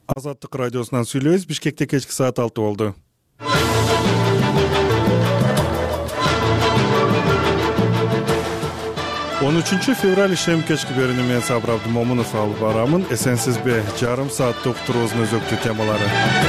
Азаттык радиосунан сүйлөйбүз. Бишкекте кечки саат 6 болду. 13 февраль ишем кечки берүүнү мен Сабыр Абдымомунов алып барамын. Эсенсизби? Жарым сааттык уктуруубуздун өзөктүү темалары.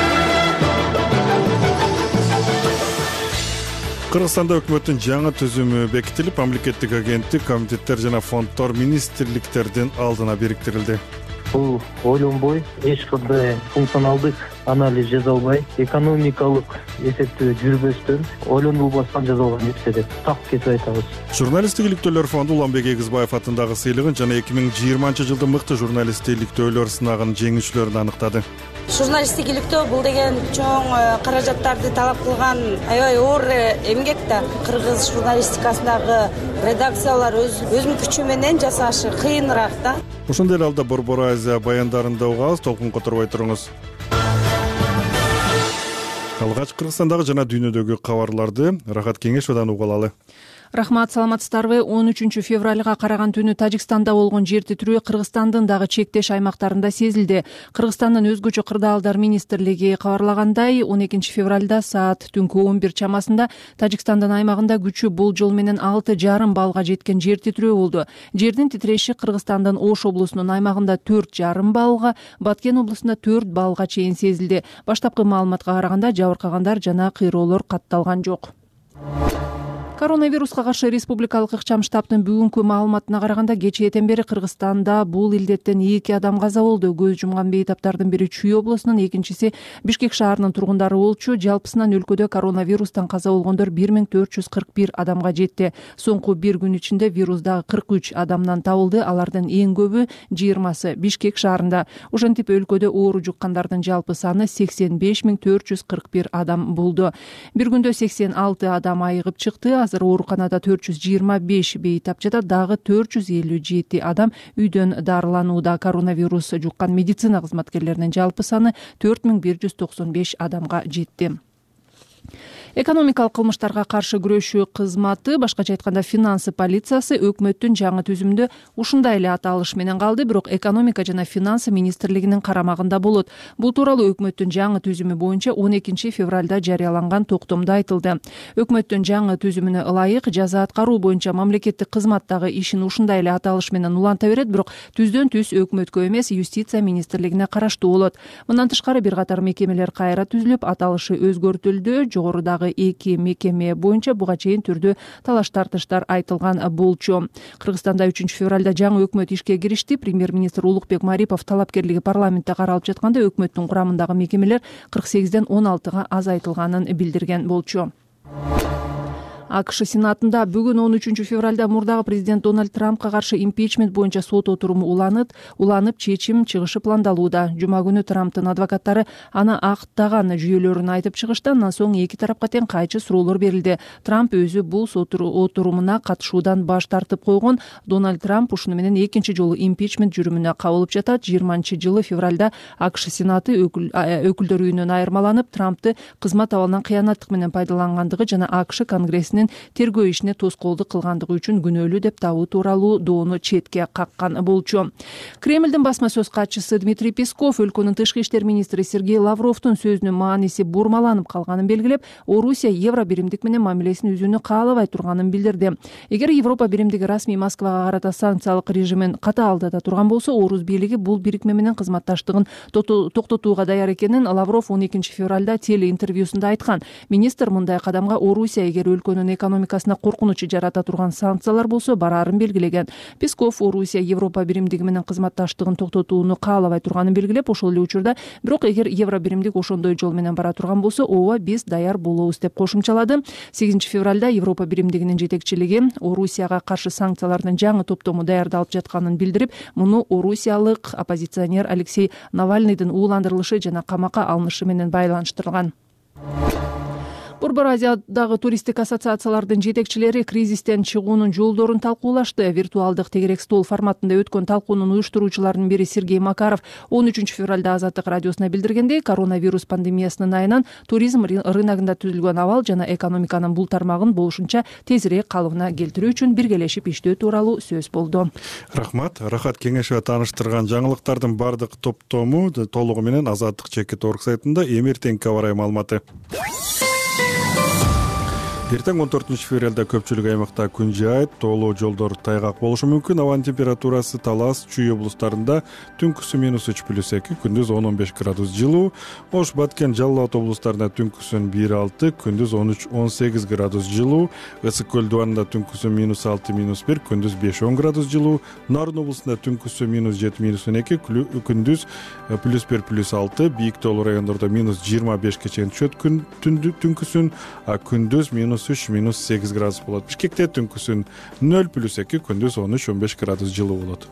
Кыргызстанда өкмөттүн жаңы түзүмү бекитилип, мамлекеттик агенттик, комитеттер жана фонддор министрликтердин алдына бириктирилди. Бул ойлонбой, эч кандай функционалдык анализ жасалбай, экономикалык эсептөө жүрбөстөн, ойлонулбастан жасалган нерсе деп так кетип айтабыз. Журналисттик иликтөөлөр фонду Уланбек Эгизбаев атындагы сыйлыгын жана 2020-жылдын мыкты журналисттик иликтөөлөр сынагынын жеңүүчүлөрүн аныктады. Журналисттик иликтөө бул деген чоң каражаттарды талап кылган аябай оор эмгек да. Кыргыз журналистикасындагы редакциялар өзүнүн күчү менен жасашы кыйыныраак да. Ошондой эле алда Борбор Азия баяндарында угабыз, толкун которбой туруңуз. Алгач Кыргызстандагы жана дүйнөдөгү кабарларды Рахат Кеңешовдон угуп алалы. Рахмат, саламатсыздарбы? 13 февралга караган түнү Тажикстанда болгон жер титирөө Кыргызстандын дагы чектеш аймактарында сезилди. Кыргызстандын өзгөчө кырдаалдар министрлиги кабарлагандай, 12 февралда саат түнкү 11 чамасында Тажикстандын аймагында күчү болжол менен 6,5 баллга жеткен жер титирөө болду. Жердин титиреши Кыргызстандын Ош облусунун аймагында 4,5 баллга, Баткен облусунда 4 баллга чейин сезилди. Баштапкы маалыматка караганда жабыркагандар жана кыйроолор катталган жок. Коронавируска каршы республикалык ыкчам штабтын бүгүнкү маалыматына караганда кечээден бери Кыргызстанда бул илдеттен 2 адам каза болду. Көз жумган бейтаптардын бири Чүй облусунун, экинчиси Бишкек шаарынын тургундары болчу. Жалпысынан өлкөдө коронавирустан каза болгондор 1441 адамга жетти. Соңку бир күн ичинде вирустагы 43 адамдан табылды. Алардын эң көбү 20сы Бишкек шаарында. Ошентип өлкөдө оору жуккандардын жалпы саны 85441 адам болду. Бир күндө 86 адам айыгып чыкты. Азыр ооруканада 425 бейтап жатат, дагы 457 адам үйдөн дарыланууда. Коронавирус жуккан медицина кызматкерлеринин жалпы саны 4195 адамга жетти. Экономикалык кылмыштарга каршы күрөшүү кызматы, башкача айтканда финансы полициясы өкмөттүн жаңы түзүмүндө ушундай эле аталыш менен калды, бирок экономика жана финансы министрлигинин карамагында болот. Бул тууралуу өкмөттүн жаңы түзүмү боюнча 12 февралда жарыяланган токтомдо айтылды. Өкмөттүн жаңы түзүмүнө ылайык жаза аткаруу боюнча мамлекеттик кызматтагы ишин ушундай эле аталыш менен уланта берет, бирок түздөн түз өкмөткө эмес, юстиция министрлигине караштуу болот. Мындан тышкары бир катар мекемелер кайра түзүлүп, аталышы өзгөртүлдү. Жогорудагы 2 мекеме боюнча буга чейин түрдүү талаш-тартыштар айтылган болчу. Кыргызстанда 3 февралда жаңы өкмөт ишке киришти. Премьер-министр Улукбек Марипов талапкерлиги парламентте каралып жатканда өкмөттүн курамындагы мекемелер 48ден 16га азайтылганын билдирген болчу. АКШ Сенатында бүгүн 13 февралда мурдагы президент Дональд Трампка каршы импичмент боюнча сот отуруму уланып чечим чыгышы пландалууда. Жума күнү Трамптын адвокаттары аны актаган жүйөлөрүн айтып чыгышты. Андан соң эки тарапка тең кайчы суроолор берилди. Трамп өзү бул сот отурумуна катышуудан баш тартып койгон. Дональд Трамп ушуну менен экинчи жолу импичмент жүрүмүнө кабылып жатат. 20-жылы февралда АКШ Сенаты өкүлдөр үйүнөн айырмаланып, Трампты кызмат абалынан кыянаттык менен пайдалангандыгы жана АКШ Конгрессинин тергөө ишине тоскоолдук кылгандыгы үчүн күнөөлүү деп табуу тууралуу доону четке каккан болчу. Кремлдин басма сөз катчысы Дмитрий Песков өлкөнүн тышкы иштер министри Сергей Лавровдун сөзүнүн мааниси бурмаланып калганын белгилеп, Орусия евро биримдик менен мамилесин үзүүнү каалабай турганын билдирди. Эгер Европа биримдиги расмий Москвага карата санкциялык режимин катаалдата турган болсо, Орус бийлиги бул бирикме менен кызматташтыгын токтотууга даяр экенин Лавров 12 февралда телеинтервьюсунда айткан. Министр мындай кадамга Орусия эгер өлкөнүн экономикасына коркунуч жарата турган санкциялар болсо бараарын белгилеген. Песков Орусия Европа биримдиги менен кызматташтыгын токтотууну каалабай турганын белгилеп, ошол эле учурда бирок эгер евро биримдик ошондой жол менен бара турган болсо, ооба биз даяр болобуз деп кошумчалады. 8 февралда Европа биримдигинин жетекчилиги Орусияга каршы санкциялардын жаңы топтому даярдалып жатканын билдирип, муну орусиялык оппозиционер Алексей Навальныйдын ууландырылышы жана камакка алынышы менен байланыштырган. Борбор Азиядагы туристтик ассоциациялардын жетекчилери кризистен чыгуунун жолдорун талкуулашты. Виртуалдык тегерек стол форматында өткөн талкуунун уюштуруучуларынын бири Сергей Макаров 13 февралда Азаттык радиосуна билдиргендей, коронавирус пандемиясынын айынан туризм рыногунда түзүлгөн абал жана экономиканын бул тармагын болушунча тезирээк калыбына келтирүү үчүн биргелешип иштөө тууралуу сөз болду. Рахмат. Рахат кеңеши тааныштырган жаңылыктардын бардык топтому толугу менен Азаттык чекит.org сайтында эмертеңки аба ырайы маалыматы. Эртең 14 февралда көпчүлүк аймакта күн жаайт, тоолуу жолдор тайгак болушу мүмкүн. Абанын температурасы Талас, Чүй облустарында түнкүсү -3+2, күндүз 10-15 градус жылуу. Ош, Баткен, Жалал Абад облустарында түнкүсүн 1-6, күндүз 13-18 градус жылуу. Ысык көл дубанында түнкүсү -6-1, күндүз 5-10 градус жылуу. Нарын облусунда түнкүсү -7-2, күндүз +1-6, бийик тоолуу райондордо -25 чейин түшөт түнкүсүн, күндүз -3-8 градус болот. Бишкекте түнкүсүн 0+2, күндүз 13-15 градус жылуу болот.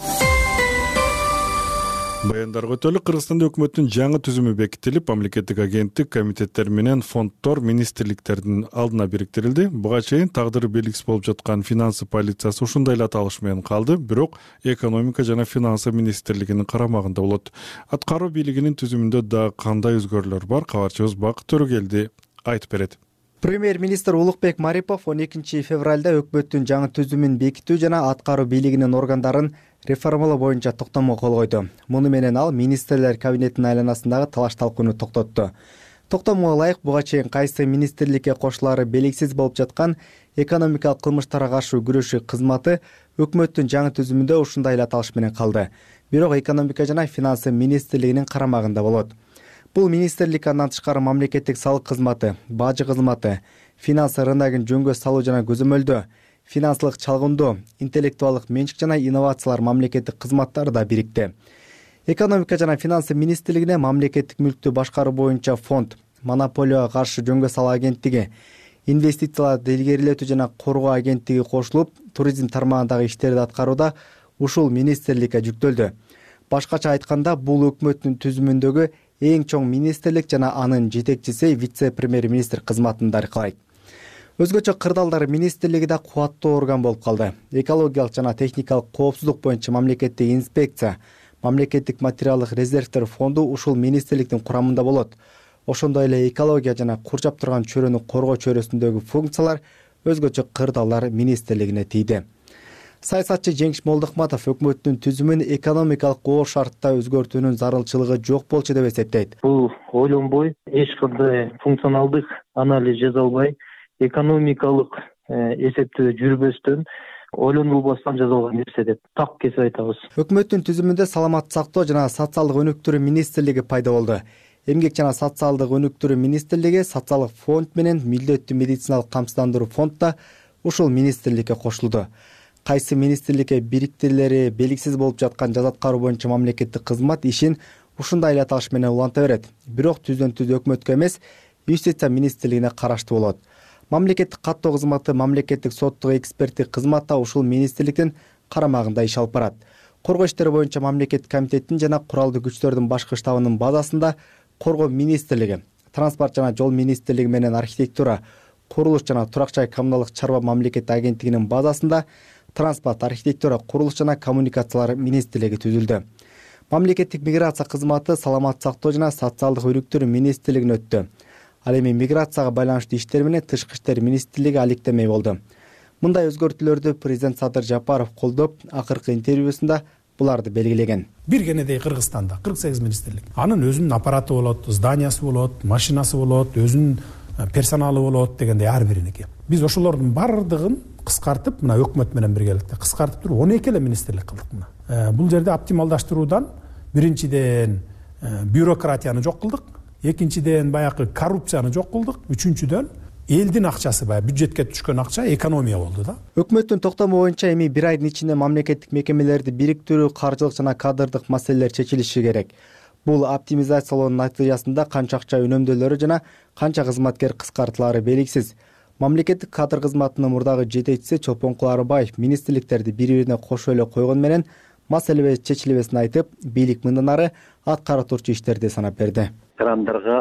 Баяндарга өтөлүк. Кыргызстанда өкмөттүн жаңы түзүмү бекитилип, мамлекеттик агенттик, комитеттер менен фонддор, министрликтердин алдына бириктирилди. Буга чейин тагдыры белгисиз болуп жаткан финансы полициясы ушундай эле аталыш менен калды, бирок экономика жана финансы министрлигинин карамагында болот. Аткаруу бийлигинин түзүмүндө да кандай өзгөрүүлөр бар? Кабарчыбыз Бакыт Төрөгелди айтып берет. Премьер-министр Улукбек Марипов 12 февралда өкмөттүн жаңы түзүмүн бекитүү жана аткаруу бийлигинин органдарын реформалоо боюнча токтомго кол койду. Муну менен ал министрлер кабинетинин айланасындагы талаш талкууну токтотту. Токтомго ылайык буга чейин кайсы министрликке кошулаары белгисиз болуп жаткан экономикалык кылмыштарга каршы күрөшүү кызматы өкмөттүн жаңы түзүмүндө ушундай эле аталыш менен калды. Бирок экономика жана финансы министрлигинин карамагында болот. Бул министрлик андан тышкары мамлекеттик салык кызматы, бажы кызматы, финансы рыногун жөнгө салуу жана көзөмөлдөө, финансылык чалгындоо, интеллектуалдык менчик жана инновациялар мамлекеттик кызматтары да бирикти. Экономика жана финансы министрлигине мамлекеттик мүлктү башкаруу боюнча фонд, монополияга каршы жөнгө салуу агенттиги, инвестицияларды илгерилетүү жана коргоо агенттиги кошулуп, туризм тармагындагы иштерди аткарууда ушул министрликке жүктөлдү. Башкача айтканда, бул өкмөттүн түзүмүндөгү эң чоң министрлик жана анын жетекчиси вице-премьер-министр кызматын даркалайт. Өзгөчө кырдаалдар министрлиги да кубаттуу орган болуп калды. Экологиялык жана техникалык коопсуздук боюнча мамлекеттик инспекция, мамлекеттик материалдык резервтер фонду ушул министрликтин курамында болот. Ошондой эле экология жана курчап турган чөйрөнү коргоо чөйрөсүндөгү функциялар өзгөчө кырдаалдар министрлигине тийди. Саясатчы Жеңиш Молдохматов өкмөттүн түзүмүн экономикалык оор шартта өзгөртүүнүн зарылчылыгы жок болчу деп эсептейт. Бул ойлонбой, эч кандай функционалдык анализ жасалбай, экономикалык эсептөө жүрбөстөн, ойлонулбастан жасалган нерсе деп так кесип айтабыз. Өкмөттүн түзүмүндө саламаттык сактоо жана социалдык өнүктүрүү министрлиги пайда болду. Эмгек жана социалдык өнүктүрүү министрлиги, социалдык фонд менен милдеттүү медициналык камсыздандыруу фонд да ушул министрликке кошулду. Кайсы министрликке бириктирилери белгисиз болуп жаткан жаза аткаруу боюнча мамлекеттик кызмат ишин ушундай эле аталыш менен уланта берет. Бирок түздөн түз өкмөткө эмес, юстиция министрлигине караштуу болот. Мамлекеттик каттоо кызматы, мамлекеттик соттук эксперттик кызмат да ушул министрликтин карамагында иш алып барат. Коргоо иштери боюнча мамлекеттик комитеттин жана куралдуу күчтөрдүн башкы штабынын базасында коргоо министрлиги, транспорт жана жол министрлиги менен архитектура, курулуш жана турак жай коммуналдык чарба мамлекеттик агенттигинин базасында транспорт, архитектура, курулуш жана коммуникациялар министрлиги түзүлдү. Мамлекеттик миграция кызматы саламаттык сактоо жана социалдык өнүктүрүү министрлигине өттү. Ал эми миграцияга байланыштуу иштер менен тышкы иштер министрлиги алектемей болду. Мындай өзгөртүүлөрдү президент Садыр Жапаров колдоп, акыркы интервьюсунда буларды белгилеген. Бир кенедей Кыргызстанда 48 министрлик. Анын өзүнүн аппараты болот, зданиясы болот, машинасы болот, өзүнүн персоналы болот дегендей ар бириники. Биз ошолордун бардыгын кыскартып, мына өкмөт менен биргеликте кыскартып туруп 12 эле министрлик кылдык мына. Бул жерде оптималдаштыруудан биринчиден бюрократияны жок кылдык, экинчиден баягы коррупцияны жок кылдык, үчүнчүдөн элдин акчасы баягы бюджетке түшкөн акча экономия болду да. Өкмөттүн токтому боюнча эми бир айдын ичинде мамлекеттик мекемелерди бириктирүү, каржылык жана кадрдык маселелер чечилиши керек. Бул оптимизациялоонун натыйжасында канча акча үнөмдөлөрү жана канча кызматкер кыскартылаары белгисиз. Мамлекеттик кадр кызматынын мурдагы жетекчиси Чолпонкул Арыбаев министрликтерди бири-бирине кошо эле койгон менен маселе чечилбесин айтып, бийлик мындан ары аткара турчу иштерди санап берди. Крандарга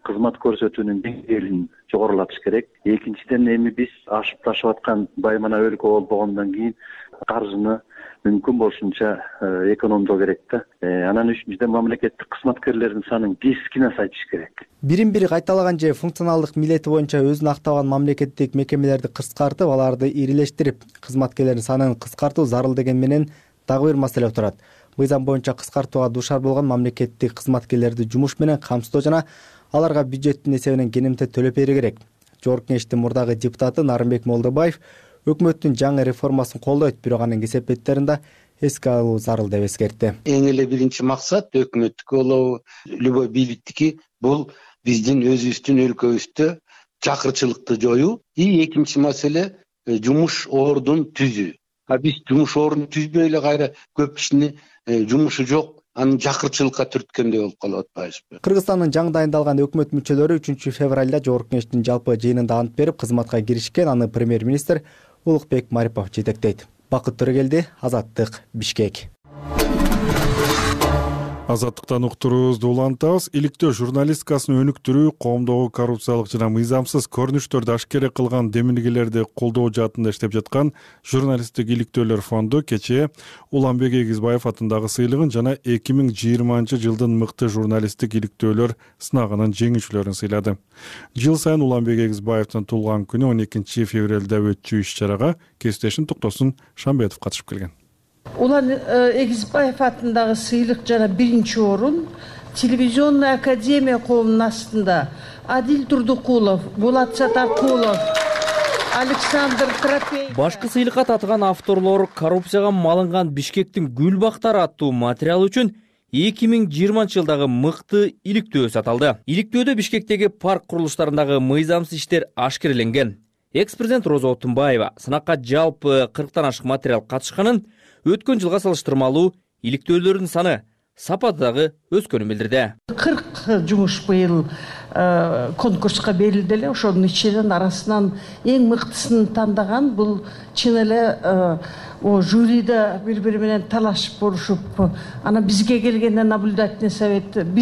кызмат көрсөтүүнүн деңгээлин жогорулатыш керек. Экинчиден эми биз ашып ташып аткан баймана өлкө болбогондон кийин каржыны мүмкүн болушунча экономдоо керек да. Анан үчүнчүдөн мамлекеттик кызматкерлердин санын кескин азайтыш керек. Бирин бири кайталаган же функционалдык милдети боюнча өзүн актабаган мамлекеттик мекемелерди кыскартып, аларды ирилештирип, кызматкерлердин санын кыскартуу зарыл деген менен дагы бир маселе турат. Мыйзам боюнча кыскартууга дуушар болгон мамлекеттик кызматкерлерди жумуш менен камсыздоо жана аларга бюджеттин эсебинен кенемтет төлөп берүү керек. Жогорку Кеңештин мурдагы депутаты Нарымбек Молдобаев өкмөттүн жаңы реформасын колдойт, бирок анын кесепеттерин да эске алуу зарыл деп эскертти. Эң эле биринчи максат өкмөттүкү болобу, любой бийликтики бул биздин өзүбүздүн өлкөбүздө чакырчылыкты жоюу. Экинчи маселе жумуш ордун түзүү. Биз жумуш ордун түзбөй эле кайра көп кишини жумушу жок, анын чакырчылыкка түрткөндөй болуп калып атпайбызбы? Кыргызстандын жаңы дайындалган өкмөт мүчөлөрү 3 февралда Жогорку Кеңештин жалпы жыйынында ант берип кызматка киришкен. Аны премьер-министр Улукбек Марипов жетектейт. Бакыт Төрөгелди, Азаттык, Бишкек. Азаттыктан уктуруубузду улантабыз. Иликтөө журналистикасын өнүктүрүү, коомдогу коррупциялык жана мыйзамсыз көрүнүштөрдү ашкере кылган демилгелерди колдоо жаатында иштеп жаткан журналисттик иликтөөлөр фонду кечээ Уланбек Эгизбаев атындагы сыйлыгын жана 2020-жылдын мыкты журналисттик иликтөөлөр сынагынын жеңүүчүлөрүн сыйлады. Жыл сайын Уланбек Эгизбаевдин туулган күнү 12 февралда өтчү иш-чарага кесиптешим Токтосун Шамбетов катышып келген. Улан Эгизбаев атындагы сыйлык жана биринчи орун телевизионный академия коомунун астында Адил Турдукулов, Болот Сатаркулов, Александр Трофеев. Башкы сыйлыкка татыган авторлор коррупцияга малынган Бишкектин гүл бактары аттуу материал үчүн 2020-жылдагы мыкты иликтөө саталды. Иликтөөдө Бишкектеги парк курулуштарындагы мыйзамсыз иштер ашкереленген. Экс-президент Роза Отунбаева сынакка жалпы 40тан ашык материал катышканын, өткөн жылга салыштырмалуу иликтөөлөрдүн саны, сапаты дагы өскөнүн билдирди. 40 жумуш быйыл конкурска берилди эле. Ошонун ичинен арасынан эң мыктысын тандаган бул чын эле жюриде бири-бири менен талашып борушуп, анан бизге келгенде наблюдательный совет биз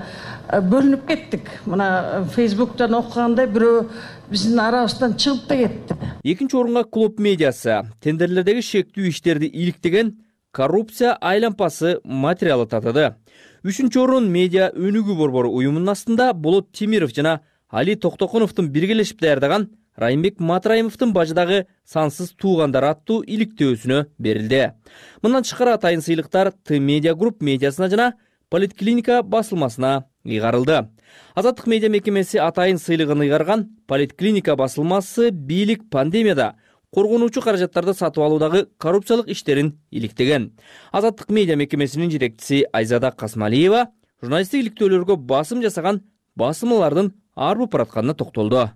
бөлүнүп кеттик. Мына Facebook'тан окугандай бирөө биздин арабыздан чыгып да кетти. Экинчи орунга Клуб медиасы тендерлердеги шектүү иштерди иликтеген коррупция айлампасы материалы татыды. 3-чү орун медиа өнүгүү борбору уюмунун астында Болот Темиров жана Али Токтокуновдун биргелешип даярдаган Райымбек Матраимовдун бажыдагы сансыз туугандар аттуу иликтөөсүнө берилди. Мындан тышкары атайын сыйлыктар Т-медиа групп медиасына жана Политклиника басылмасына ыйгарылды. Азаттык медиа мекемеси атайын сыйлыгын ыйгарган Политклиника басылмасы бийлик пандемияда коргонуучу каражаттарды сатып алуудагы коррупциялык иштерин иликтеген. Азаттык медиа мекемесинин жетекчиси Айзада Касмалиева журналисттик иликтөөлөргө басым жасаган басымалардын арбып баратканына токтолду.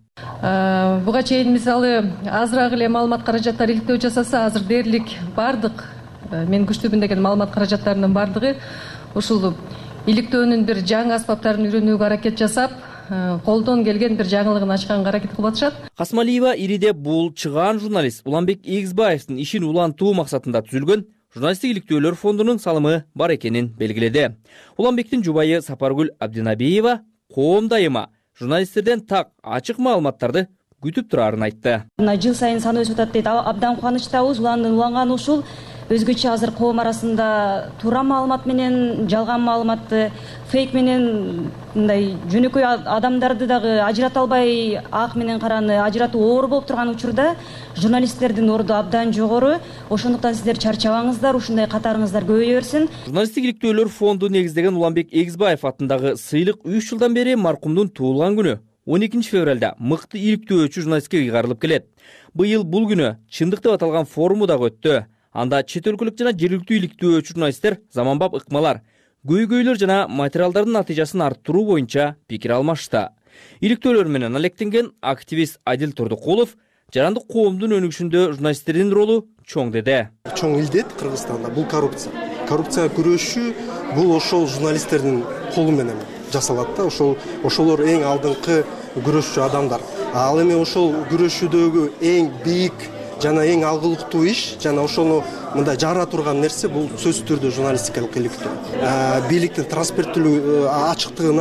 Буга чейин мисалы азыраак эле маалымат каражаттары иликтөө жасаса, азыр дээрлик бардык мен күчтүүмүн деген маалымат каражаттарынын бардыгы ушул иликтөөнүн бир жаңы аспаптарын үйрөнүүгө аракет жасап, колдон келген бир жаңылыгын ачканга аракет кылып атышат. Касмалиева ириде бул чыгаан журналист Уланбек Эгизбаевдин ишин улантуу максатында түзүлгөн журналисттик иликтөөлөр фондунун салымы бар экенин белгиледи. Уланбектин жубайы Сапаргүл Абдинабиева коом дайыма журналисттерден так ачык маалыматтарды күтүп турарын айтты. Жыл сайын саны өсүп атат дейт. Абдан кубанычтабыз. Уланган ушул өзгөчө азыр коом арасында туура маалымат менен жалган маалыматты, фейк менен мындай жөнөкөй адамдарды дагы ажырата албай, ак менен караны ажыратуу оор болуп турган учурда журналисттердин орду абдан жогору. Ошондуктан сиздер чарчабаңыздар, ушундай катарыңыздар көбөйө берсин. Журналисттик иликтөөлөр фонду негиздеген Уланбек Эгизбаев атындагы сыйлык 3 жылдан бери маркумдун туулган күнү 12 февралда мыкты иликтөөчү журналистке ыйгарылып келет. Быйыл бул күнү чындык деп аталган форуму дагы өттү. Анда чет өлкөлүк жана жергиликтүү иликтөөчү журналисттер заманбап ыкмалар, көйгөйлөр жана материалдардын натыйжасын арттыруу боюнча пикир алмашты. Иликтөөлөр менен алектенген активист Адил Турдукулов жарандык коомдун өнүгүшүндө журналисттердин ролу чоң деди. Чоң илдет Кыргызстанда бул коррупция. Коррупцияга күрөшүү бул ошол журналисттердин колу менен жасалат да. Ошолор эң алдыңкы күрөшчү адамдар. Ал эми ошол күрөшүүдөгү эң бийик жана эң алгылыктуу иш жана ошону мындай жара турган нерсе бул сөзсүз түрдө журналистикалык иликтөө. Бийликтин транспаренттүүлүгү, ачыктыгына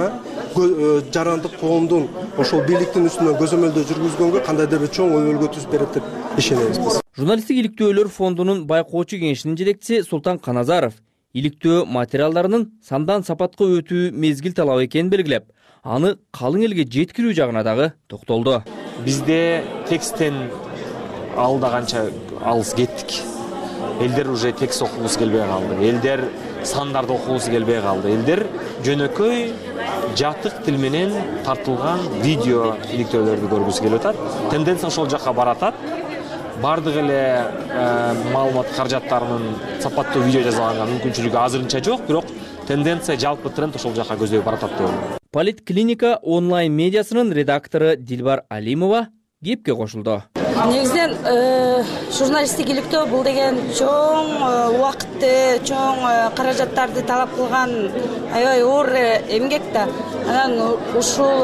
жарандык коомдун ошол бийликтин үстүнөн көзөмөлдөө жүргүзгөнгө кандайдыр бир чоң өбөлгө түзүп берет деп ишенебиз биз. Журналисттик иликтөөлөр фондунун байкоочу кеңешинин жетекчиси Султан Каназаров иликтөө материалдарынын сандан сапатка өтүү мезгил талабы экенин белгилеп, аны калың элге жеткирүү жагына дагы токтолду. Бизде тексттен алда канча алыс кеттик. Элдер уже текст окугусу келбей калды. Элдер сандарды окугусу келбей калды. Элдер жөнөкөй жатык тил менен тартылган видео иликтөөлөрдү көргүсү келип атат. Тенденция ошол жакка баратат. Бардык эле маалымат каражаттарынын сапаттуу видео жазганга мүмкүнчүлүгү азырынча жок, бирок тенденция жалпы тренд ошол жакка көздөй баратат деп ойлойм. Политклиника онлайн медиасынын редактору Дилбар Алимова кепке кошулду. Негизинен журналисттик иликтөө бул деген чоң убакытты, чоң каражаттарды талап кылган аябай оор эмгек да. Анан ушул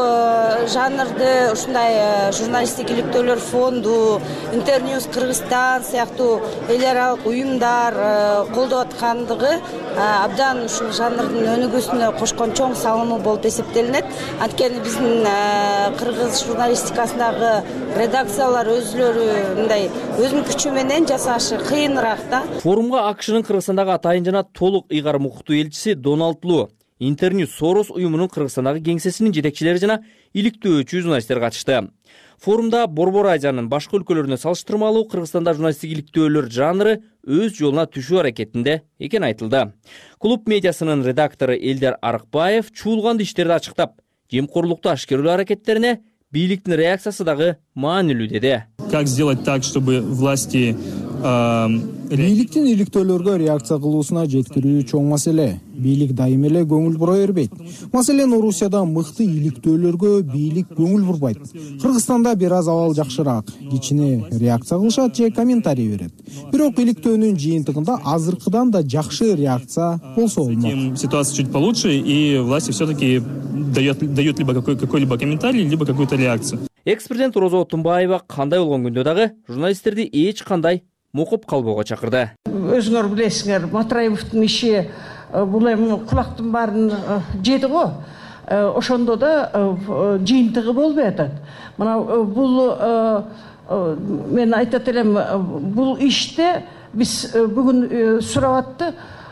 жанрды ушундай журналисттик иликтөөлөр фонду, Интерньюз Кыргызстан сыяктуу эл аралык уюмдар колдоп аткандыгы абдан ушул жанрдын өнүгүүсүнө кошкон чоң салымы болуп эсептелинет. Анткени биздин кыргыз журналистикасындагы редакциялар өзүлөрү мындай өзүнүн күчү менен жасашы кыйыныраак да. Форумга АКШнын Кыргызстандагы атайын жана толук ыйгарым укуктуу элчиси Дональд Лу, Интерньюз Сорос уюмунун Кыргызстандагы кеңсесинин жетекчилери жана иликтөөчү журналисттер катышты. Форумда Борбор Азиянын башка өлкөлөрүнө салыштырмалуу Кыргызстанда журналисттик иликтөөлөр жанры өз жолуна түшүү аракетинде экени айтылды. Клуб медиасынын редактору Элдер Арыкбаев чуулган иштерди ачыктап, жемкорлукту ашкерелөө аракеттерине бийликтин реакциясы дагы маанилүү деди. Как сделать так, чтобы власти бийликтин иликтөөлөргө реакция кылуусуна жеткирүү чоң маселе. Бийлик дайым эле көңүл бура бербейт. Маселен, Орусияда мыкты иликтөөлөргө бийлик көңүл бурбайт. Кыргызстанда бир аз абал жакшыраак, кичине реакция кылышат же комментарий берет. Бирок иликтөөнүн жыйынтыгында азыркыдан да жакшы реакция болсо болмок. Ситуация чуть получше, и власти все-таки дает либо какой-либо комментарий, либо какую-то реакцию. Экс-президент Роза Отунбаева кандай болгон күндө дагы журналисттерди эч кандай мукуп калбоого чакырды. Өзүңөр билесиңер, Матраевдин иши бул эми кулактын баарын жеди го. Ошондо да жыйынтыгы болбой атат. Мына бул мен айтат элем, бул иште биз бүгүн сурап атты.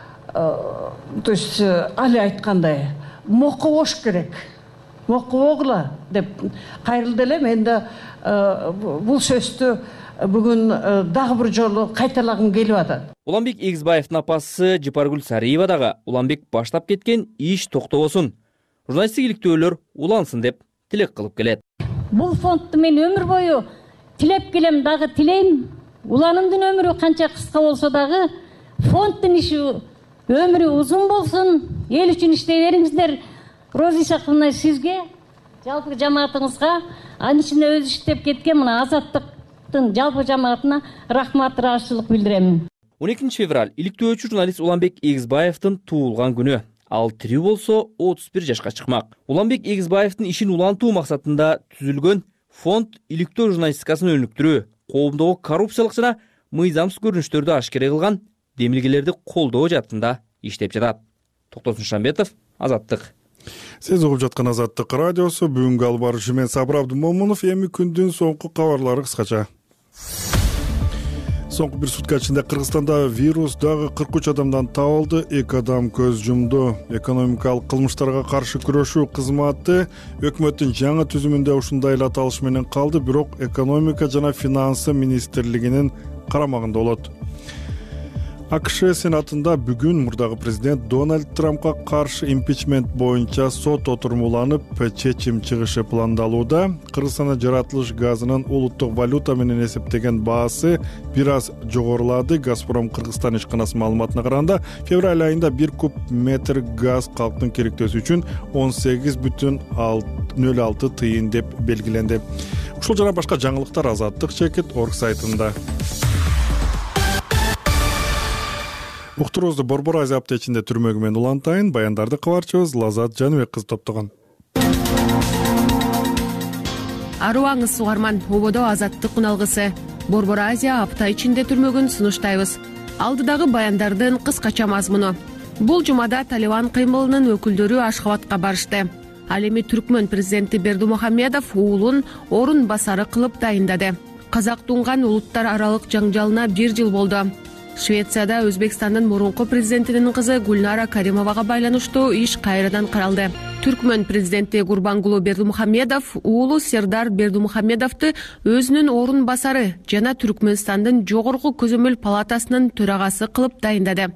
То есть али айткандай мокобош керек. Мокобогула деп кайрылды эле. Мен да бул сөздү бүгүн дагы бир жолу кайталагым келип атат. Уланбек Эгизбаевдин апасы Жапаргүл Сариева дагы Уланбек баштап кеткен иш токтобосун, журналисттик иликтөөлөр улансын деп тилек кылып келет. Бул фондду мен өмүр бою тилеп келем, дагы тилейм. Уланымдын өмүрү канча кыска болсо дагы фонддун иши өмүрү узун болсун. Эл үчүн иштей бериңиздер. Роза Исаковна, сизге, жалпы жамаатыңызга, анын ичинде өзү иштеп кеткен мына Азаттыктын жалпы жамаатына рахмат, ыраазычылык билдирем. 12 февраль иликтөөчү журналист Уланбек Эгизбаевдин туулган күнү. Ал тирүү болсо 31 жашка чыкмак. Уланбек Эгизбаевдин ишин улантуу максатында түзүлгөн фонд иликтөө журналистикасын өнүктүрүү, коомдогу коррупциялык жана мыйзамсыз көрүнүштөрдү ашкере кылган демилгелерди колдоо жаатында иштеп жатат. Токтосун Шамбетов, Азаттык. Сиз угуп жаткан Азаттык радиосу. Бүгүнкү алып баруучу мен Сабыр Абдымомунов. Эми күндүн соңку кабарлары кыскача. Соңку бир сутка ичинде Кыргызстанда вирус дагы 43 адамдан табылды, 2 адам көз жумду. Экономикалык кылмыштарга каршы күрөшүү кызматы өкмөттүн жаңы түзүмүндө ушундай эле аталыш менен калды, бирок экономика жана финансы министрлигинин карамагында болот. АКШ Сенатында бүгүн мурдагы президент Дональд Трампка каршы импичмент боюнча сот отурумуланып, чечим чыгышы пландалууда. Кыргызстанда жаратылыш газынын улуттук валюта менен эсептеген баасы бир аз жогорулады. Газпром Кыргызстан ишканасы маалыматына караганда, февраль айында 1 куб метр газ калктын керектөөсү үчүн 18,06 тыйын деп белгиленди. Ушул жана башка жаңылыктар Азаттык.org сайтында. Уктуруубузду Борбор Азия аптечинде түрмөгү менен улантайын. Баяндарды кабарчыбыз Лазат Жаныбек кызы топтогон. Арубаңыз сугарман, ободо азаттык куналгысы. Борбор Азия апта ичинде түрмөгүн сунуштайбыз. Алдыдагы баяндардын кыскача мазмуну. Бул жумада Талибан кыймылынын өкүлдөрү Ашхабадка барышты. Ал эми Түркмөн президенти Бердымухамедов уулун орун басары кылып дайындады. Казак тунган улуттар аралык жаңжалына 1 жыл болду. Швецияда Өзбекстандын мурунку президентинин кызы Гульнара Каримовага байланыштуу иш кайрадан каралды. Түркмөн президенти Гурбангулу Бердымухамедов уулу Сердар Бердымухамедовду өзүнүн орун басары жана Түркмөнстандын жогорку көзөмөл палатасынын төрагасы кылып дайындады.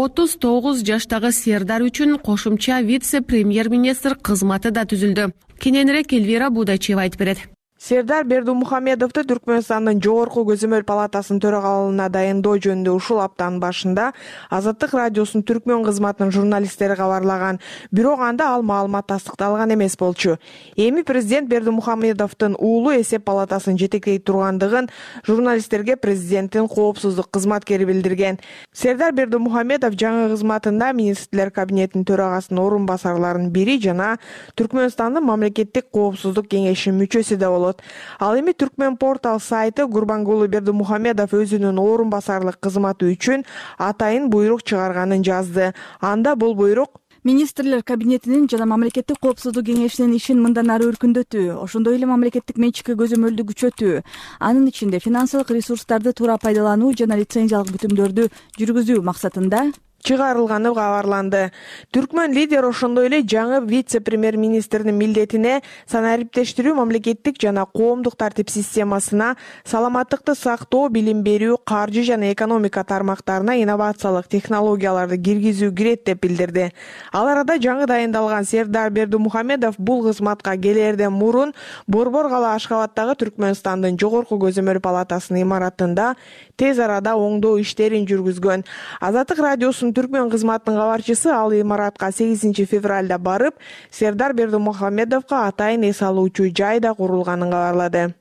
39 жаштагы Сердар үчүн кошумча вице-премьер-министр кызматы да түзүлдү. Кененирээк Эльвира Будачева айтып берет. Сердар Бердымухамедовду Түркмөнстандын жогорку көзөмөл палатасынын төрагалыгына дайындоо жөнүндө ушул аптанын башында Азаттык радиосунун Түркмөн кызматынын журналисттери кабарлаган. Бирок анда ал маалымат тастыкталган эмес болчу. Эми президент Бердымухамедовдун уулу эсеп палатасын жетектей тургандыгын журналисттерге президенттин коопсуздук кызматкери билдирген. Сердар Бердымухамедов жаңы кызматында министрлер кабинетинин төрагасынын орун басарларынын бири жана Түркмөнстандын мамлекеттик коопсуздук кеңешинин мүчөсү да болот. Ал эми Түркмөн портал сайты Гурбангулу Бердымухамедов өзүнүн орун басарлык кызматы үчүн атайын буйрук чыгарганын жазды. Анда бул буйрук министрлер кабинетинин жана мамлекеттик коопсуздук кеңешинин ишин мындан ары өркүндөтүү, ошондой эле мамлекеттик менчикке көзөмөлдү күчөтүү, анын ичинде финансылык ресурстарды туура пайдалануу жана лицензиялык бүтүмдөрдү жүргүзүү максатында чыгарылганы кабарланды. Түркмөн лидер ошондой эле жаңы вице-премьер-министрдин милдетине санариптештирүү, мамлекеттик жана коомдук тартип системасына, саламаттыкты сактоо, билим берүү, каржы жана экономика тармактарына инновациялык технологияларды киргизүү кирет деп билдирди. Ал арада жаңы дайындалган Сердар Бердымухамедов бул кызматка келерден мурун Борбор кала Ашхабадтагы Түркмөнстандын жогорку көзөмөл палатасынын имаратында тез арада оңдоо иштерин жүргүзгөн. Азаттык радиосунун Түркмөн кызматынын кабарчысы ал имаратка 8 февралда барып, Сердар Бердымухамедовго атайын эс алуучу жай да курулганын кабарлады.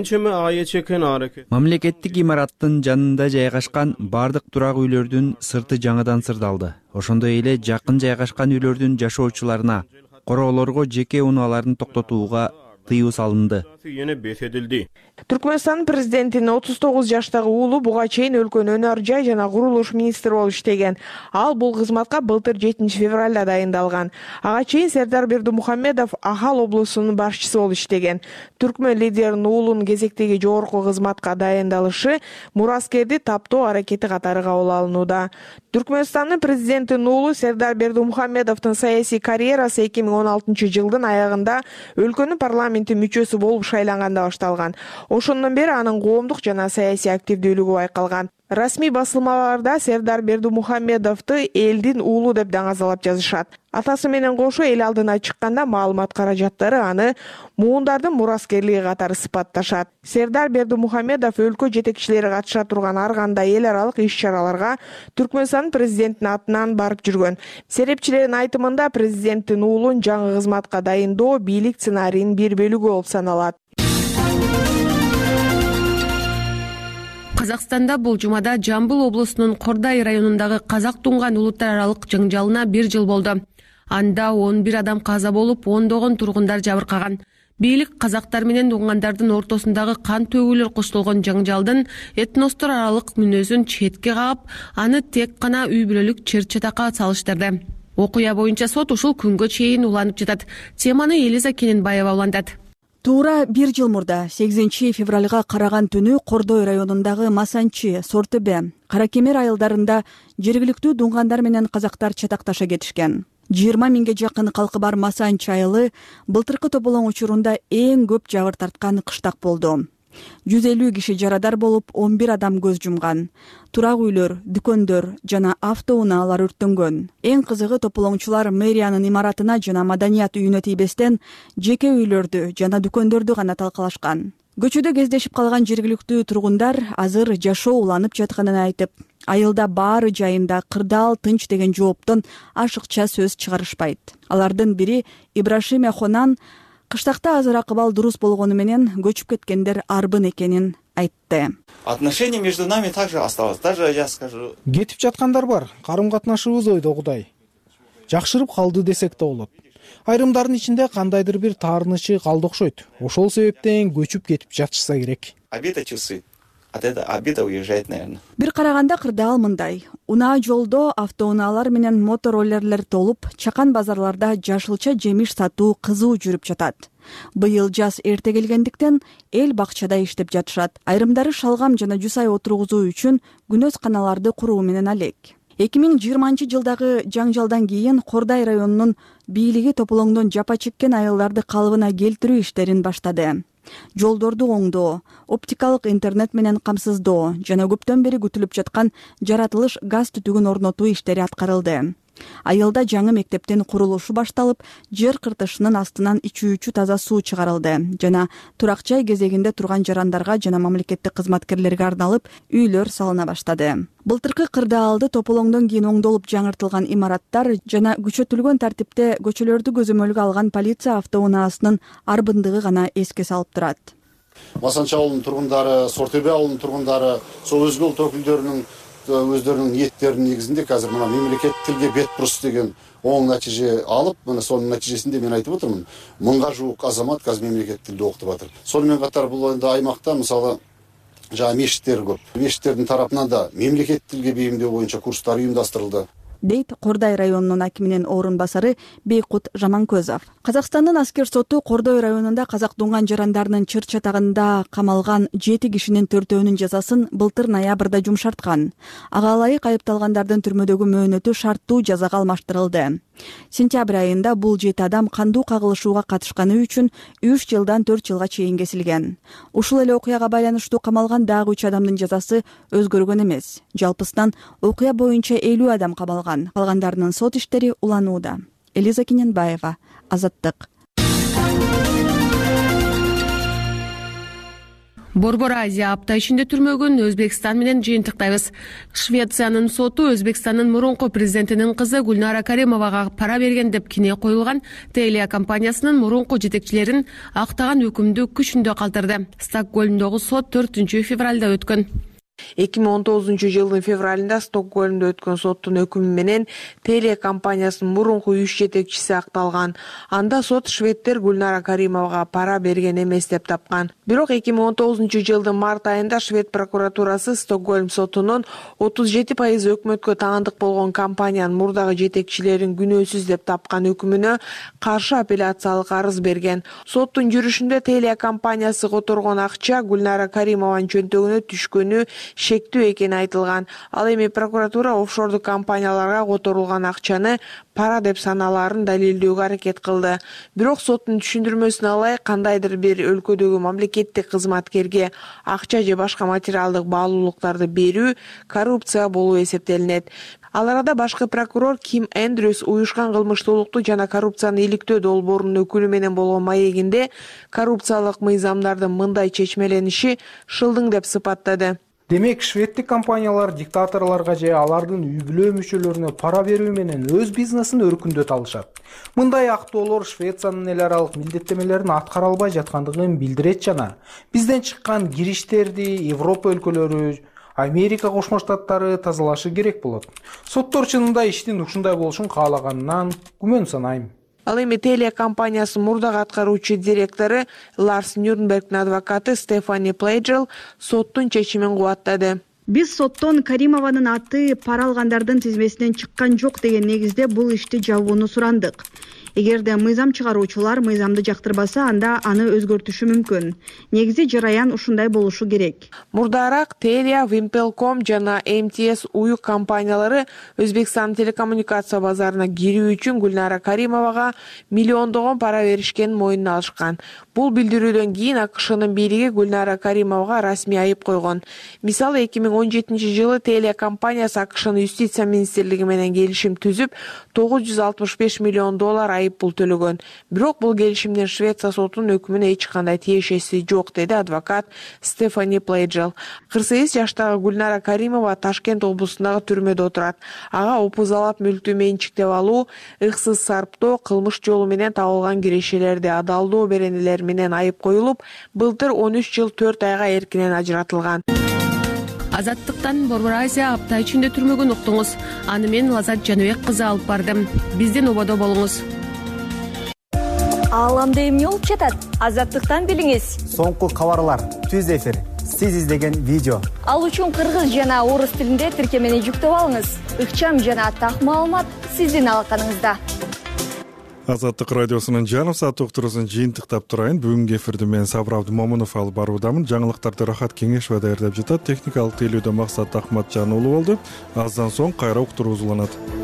Мамлекеттик имараттын жанында жайгашкан бардык турак үйлөрдүн сырты жаңыдан сырдалды. Ошондой эле жакын жайгашкан үйлөрдүн жашоочуларына, короолорго жеке унааларын токтотууга тыюу салынды. Түркмөнстан президентинин 39 жаштагы уулу буга чейин өлкөнүн өнөр жай жана курулуш министри болуп иштеген. Ал бул кызматка былтыр 7 февралда дайындалган. Ага чейин Сердар Бердымухамедов Ахал облусунун башчысы болуп иштеген. Түркмөн лидеринин уулунун кезектеги жогорку кызматка дайындалышы мураскерди таптоо аракети катары кабыл алынууда. Түркмөнстандын президентинин уулу Сердар Бердымухамедовдун саясий карьерасы 2016 жылдын аягында өлкөнүн парламенти мүчөсү болуп шайланганда башталган. Ошондон бери анын коомдук жана саясий активдүүлүгү байкалган. Расмий басылмаларда Сердар Бердымухамедовду элдин уулу деп даңазалап жазышат. Атасы менен кошо эл алдына чыкканда маалымат каражаттары аны муундардын мураскерлиги катары сыпатташат. Сердар Бердымухамедов өлкө жетекчилери катыша турган ар кандай эл аралык иш-чараларга Түркмөнстан президентинин атынан барып жүргөн. Серепчилердин айтымында президенттин уулун жаңы кызматка дайындоо бийлик сценарийинин бир бөлүгү болуп саналат. Казакстанда бул жумада Жамбыл облусунун Кордай районундагы казак тунган улуттар аралык жаңжалына 1 жыл болду. Анда 11 адам каза болуп, ондогон тургундар жабыркаган. Бийлик казактар менен тунгандардын ортосундагы кан төгүүлөр коштолгон жаңжалдын этностор аралык мүнөзүн четке кагып, аны тек гана үй бүлөлүк чыр-чатакка салыштырды. Окуя боюнча сот ушул күнгө чейин уланып жатат. Теманы Элиза Кененбаева улантат. Туура 1 жыл мурда 8 февралга караган түнү Кордой районундагы Масанчы, Сортөбе, Каракемер айылдарында жергиликтүү туңгандар менен казактар чатакташа кетишкен. 20 миңге жакын калкы бар Масанчы айылы былтыркы тополоң учурунда эң көп жабыр тарткан кыштак болду. 150 киши жарадар болуп, 11 адам көз жумган. Турак үйлөр, дүкөндөр жана автоунаалар өрттөнгөн. Эң кызыгы тополоңчулар мэриянын имаратына жана маданият үйүнө тийбестен жеке үйлөрдү жана дүкөндөрдү гана талкалашкан. Көчөдө кездешип калган жергиликтүү тургундар азыр жашоо уланып жатканын айтып, айылда баары жайында кырдаал тынч деген жооптон ашыкча сөз чыгарышпайт. Алардын бири Ибрашим Эхонан кыштакта азыр акыбал дурус болгону менен көчүп кеткендер арбын экенин айтты. Отношения между нами также осталось. Даже я скажу. Кетип жаткандар бар. Карым-катнашыбыз ойдогудай жакшырып калды десек да болот. Айрымдардын ичинде кандайдыр бир таарынычы калды окшойт. Ошол себептен көчүп кетип жатышса керек. Обида чувствует. от этого обеда уезжает, наверное. Бир караганда кырдаал мындай: унаа жолдо автоунаалар менен мотороллерлер толуп, чакан базарларда жашылча жемиш сатуу кызуу жүрүп жатат. Быйыл жаз эрте келгендиктен эл бакчада иштеп жатышат. Айрымдары шалгам жана жуус ай отургузуу үчүн күнөз каналарды куруу менен алек. 2020-жылдагы жаңжалдан кийин Кордай районунун бийлиги тополоңдон жапа чеккен айылдарды калыбына келтирүү иштерин баштады. Жолдорду оңдоо, оптикалык интернет менен камсыздоо жана көптөн бери күтүлүп жаткан жаратылыш газ түтүгүн орнотуу иштери аткарылды. Айылда жаңы мектептин курулушу башталып, жер кыртышынын астынан ичүүчү таза суу чыгарылды жана турак жай кезегинде турган жарандарга жана мамлекеттик кызматкерлерге арналып үйлөр салына баштады. Былтыркы кырдаалды тополоңдон кийин оңдолуп жаңыртылган имараттар жана күчөтүлгөн тартипте көчөлөрдү көзөмөлгө алган полиция автоунаасынын арбындыгы гана эске салып турат. Масанчы ауылунун тургундары, Сортөбе ауылунун тургундары, сол өзгө улут өкүлдөрүнүн өздөрүнүн ниеттеринин негизинде азыр мына мемлекет тилге бет буруш деген оң натыйжа алып, мына сонун натыйжесинде мен айтып отурмун, 1000га жуук азамат азыр мемлекет тилде окутуп атат. Сонун менен катар бул аймакта мисалы жаңа мешиттер көп. Мешиттердин тарапынан да мемлекет тилге бейимдөө боюнча курстар уюмдастырылды, дейт Кордай районунун акиминин орун басары Бейкут Жаманкөзов. Казакстандын аскер соту Кордой районунда казак дуңган жарандарынын чыр чатагында камалган 7 кишинин 4-өөнүн жазасын былтыр ноябрда жумшарткан. Ага ылайык айыпталгандардын түрмөдөгү мөөнөтү шарттуу жазага алмаштырылды. Сентябрь айында бул 7 адам кандуу кагылышууга катышканы үчүн 3 жылдан 4 жылга чейин кесилген. Ушул эле окуяга байланыштуу камалган дагы 3 адамдын жазасы өзгөргөн эмес. Жалпысынан окуя боюнча 50 адам камалган. Калгандарынын сот иштери уланууда. Элиза Кененбаева, Азаттык. Борбор Азия апта ичинде түрмөгүн Өзбекстан менен жыйынтыктайбыз. Швециянын соту Өзбекстандын мурунку президентинин кызы Гүлнара Каримовага пара берген деп кине коюлган Telia компаниясынын мурунку жетекчилерин актаган өкүмдү күчүндө калтырды. Стокгольмдогу сот 4 февралда өткөн. 2019-жылдын февралында Стокгольмдо өткөн соттун өкүмү менен Telia компаниясынын мурунку 3 жетекчиси акталган. Анда сот шведтер Гүлнара Каримовага пара берген эмес деп тапкан. Бирок 2019-жылдын март айында швед прокуратурасы Стокгольм сотунун 37% өкмөткө таандык болгон компаниянын мурдагы жетекчилерин күнөөсүз деп тапкан өкүмүнө каршы апелляциялык арыз берген. Соттун жүрүшүндө Telia компаниясы которгон акча Гүлнара Каримованын чөнтөгүнө түшкөнү шектүү экени айтылган. Ал эми прокуратура офшордук компанияларга которулган акчаны пара деп санааларын далилдөөгө аракет кылды. Бирок соттун түшүндүрмөсүнө ылайык кандайдыр бир өлкөдөгү мамлекеттик кызматкерге акча же башка материалдык баалуулуктарды берүү коррупция болуп эсептелинет. Ал арада башкы прокурор Ким Эндрюс уюшкан кылмыштуулукту жана коррупцияны иликтөө долбоорунун өкүлү менен болгон маегинде коррупциялык мыйзамдардын мындай чечмелениши шылдың деп сыпаттады. Демек, шведтик компаниялар диктаторлорго же алардын үй бүлө мүчөлөрүнө пара берүү менен өз бизнесин өркүндөтө алышат. Мындай актоолор Швециянын эл аралык милдеттемелерин аткара албай жаткандыгын билдирет жана бизден чыккан кириштерди Европа өлкөлөрү, Америка Кошмо Штаттары тазалашы керек болот. Соттор чынында иштин ушундай болушун каалаганынан күмөн санайм. Ал эми Telia компаниясынын мурдагы аткаруучу директору Ларс Нюрнбергдин адвокаты Стефани Плейджел соттун чечимин кубаттады. Биз соттон Каримованын аты пара алгандардын тизмесинен чыккан жок деген негизде бул ишти жабууну сурандык. Эгерде мыйзам чыгаруучулар мыйзамды жактырбаса, анда аны өзгөртүшү мүмкүн. Негизи жараян ушундай болушу керек. Мурдараак Telia, Wimpelcom жана MTS уюк компаниялары Өзбекстан телекоммуникация базарына кирүү үчүн Гүлнара Каримовага миллиондогон пара беришкенин мойнуна алышкан. Бул билдирүүдөн кийин АКШнын бийлиги Гүлнара Каримовага расмий айып койгон. Мисалы 2017-жылы Telia компаниясы АКШнын юстиция министрлиги менен келишим түзүп, $965 миллион айып пул төлөгөн. Бирок бул келишимден Швеция сотунун өкүмүнө эч кандай тиешеси жок, деди адвокат Стефани Плейджел. 48 жаштагы Гүлнара Каримова Ташкент облусундагы түрмөдө отурат. Ага опузалап мүлктү менчиктеп алуу, ыксыз сарптоо, кылмыш жолу менен табылган кирешелерди адалдоо беренелер менен айып коюлуп, былтыр 13 жыл 4 айга эркинен ажыратылган. Азаттыктан Борбор Азия апта ичинде түрмөгүн уктуңуз. Аны мен Лазат Жаныбек кызы алып бардым. Бизден ободо болуңуз. Ааламда эмне болуп жатат? Азаттыктан билиңиз. Соңку кабарлар, түз эфир, сиз издеген видео. Ал үчүн кыргыз жана орус тилинде тиркемени жүктөп алыңыз. Ыкчам жана так маалымат сиздин алаканыңызда. Азаттык радиосунун жарым саат уктуруусун жыйынтыктап турайын. Бүгүнкү эфирди мен Сабыр Абдымомунов алып баруудамын. Жаңылыктарды Рахат Кеңешова даярдап жатат. Техникалык тейлөөдө Максат Ахматжан уулу болду. Аздан соң кайра уктуруу узуланат.